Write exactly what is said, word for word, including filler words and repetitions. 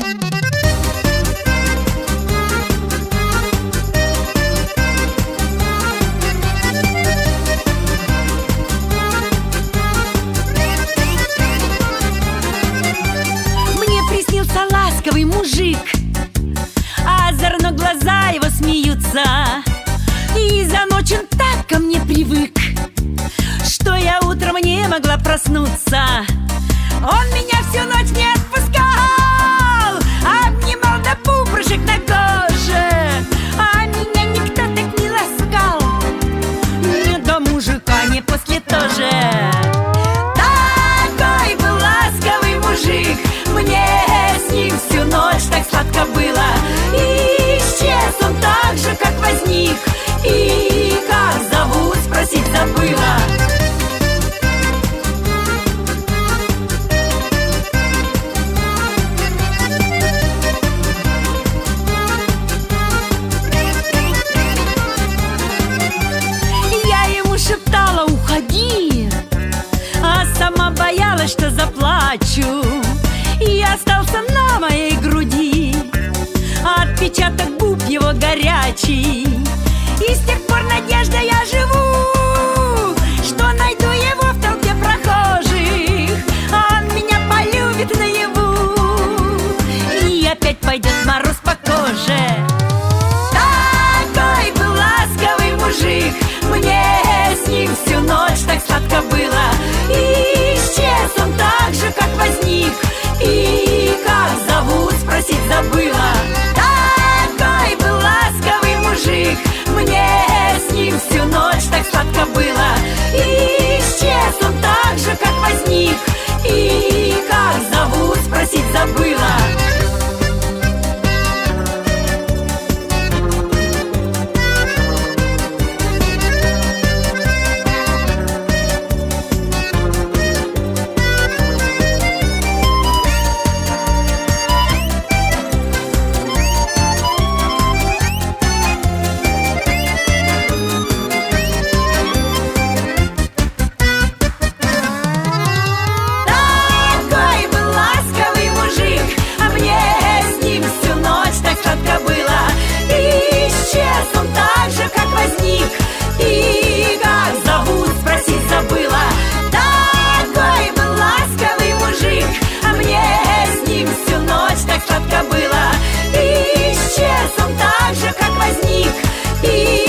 Мне приснился ласковый мужик, а озорно глаза его смеются. И за ночь он так ко мне привык, что я утром не могла проснуться. Он меня всю ночь не отпускал, обнимал до пупырышек на коже, а меня никто так не ласкал. Не до мужика, не после тоже. Такой был ласковый мужик, мне с ним всю ночь так сладко было. И исчез он так же, как возник, и как зовут, спросить забыла. Шептала: уходи, а сама боялась, что заплачу. И остался на моей груди отпечаток губ его горячий. И с тех пор надеждой я живу, что найду его в толпе прохожих, а он меня полюбит наяву, и опять пойдет мороз по коже. Такой был ласковый мужик, мне с ним всю ночь так сладко было. И исчез он так же, как возник, и как зовут, спросить забыла. Такой был ласковый мужик, мне с ним всю ночь так сладко было. И исчез он так же, как возник, и как зовут, спросить забыла. Сладко было, и исчез он так же, как возник, и